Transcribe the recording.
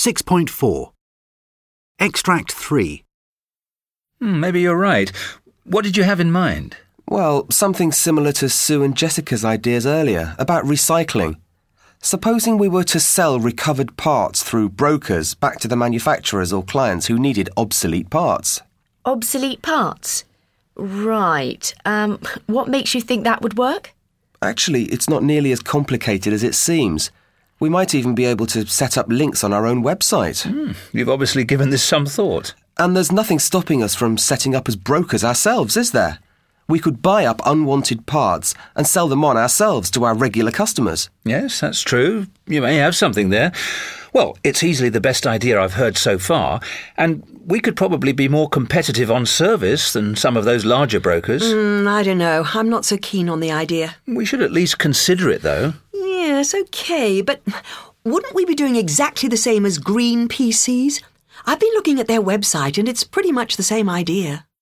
6.4. Extract 3. Maybe you're right. What did you have in mind? Well, something similar to Sue and Jessica's ideas earlier, about recycling. Supposing we were to sell recovered parts through brokers back to the manufacturers or clients who needed obsolete parts. Obsolete parts? Right. What makes you think that would work? Actually, it's not nearly as complicated as it seems. We might even be able to set up links on our own website. You've obviously given this some thought. And there's nothing stopping us from setting up as brokers ourselves, is there? We could buy up unwanted parts and sell them on ourselves to our regular customers. Yes, that's true. You may have something there. Well, it's easily the best idea I've heard so far, and we could probably be more competitive on service than some of those larger brokers. I don't know. I'm not so keen on the idea. We should at least consider it, though. Yes, OK, but wouldn't we be doing exactly the same as Green PCs? I've been looking at their website and it's pretty much the same idea.